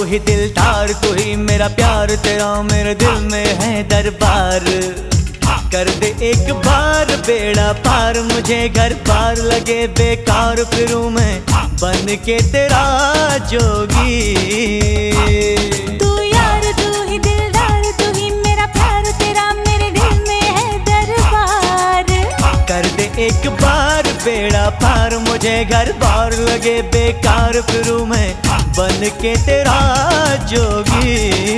ही दिलदार, तू ही मेरा प्यार, तेरा मेरे दिल में है दरबार। कर दे एक बार बेड़ा पार, मुझे घर पार लगे बेकार, फिरूं मैं बन के तेरा जोगी। तू यार तू ही दिलदार, तू ही मेरा प्यार, तेरा मेरे दिल में है दरबार। कर दे एक बार बेड़ा पार, मुझे घर बार लगे बेकार, फिरूं मैं बन के तेरा जोगी।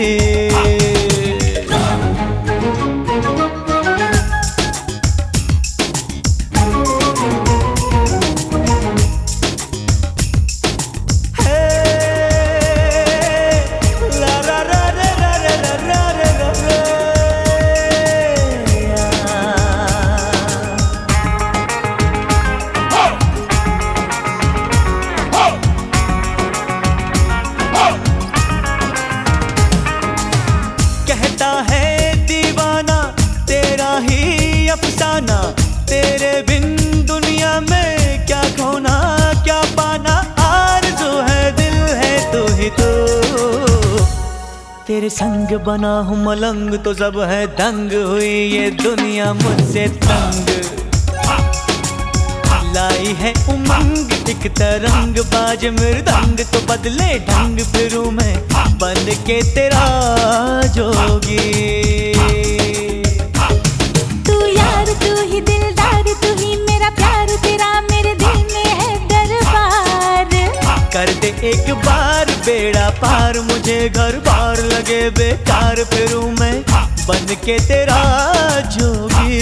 अफसाना तेरे बिन दुनिया में क्या खोना क्या पाना, आरज़ू है दिल है तू ही तो। तेरे संग बना हूँ मलंग तो सब है दंग, हुई ये दुनिया मुझसे तंग। लाई है उमंग एक तरंग, बाज मृदंग तो बदले ढंग, फिरूं मैं बन के तेरा जोगी। कर दे एक बार बेड़ा पार, मुझे घर बार लगे बेकार, फिरूं मैं बन के तेरा जोगी।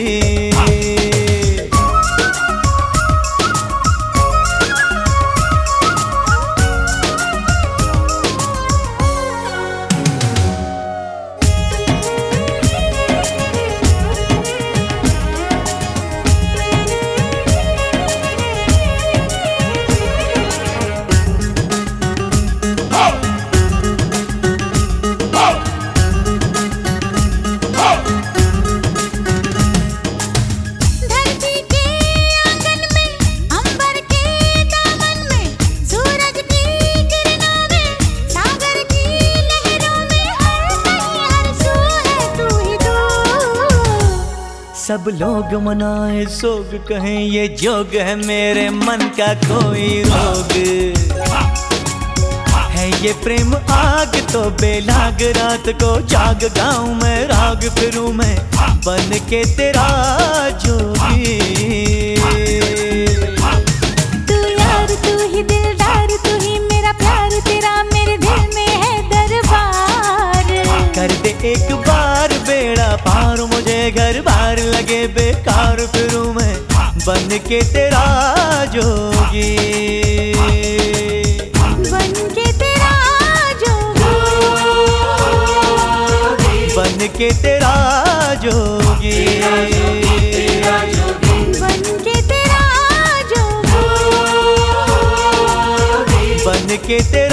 सब लोग मनाए सोग, कहें ये जोग है मेरे मन का कोई रोग। है ये प्रेम आग तो बेलाग, रात को जाग गाऊं मैं राग, फिरूं मैं बन के तेरा जोगी। तू यार तू ही दिलदार, तू ही मेरा प्यार, तेरा मेरे दिल में है दरबार। कर दे एक बार बेड़ा पार, मुझे घर बार लगे बेकार, फिरूं मैं बन के तेरा जोगी। बन के तेरा जोगी, बन के तेरा जोगी, बन के तेरा जोगी, बन के तेरा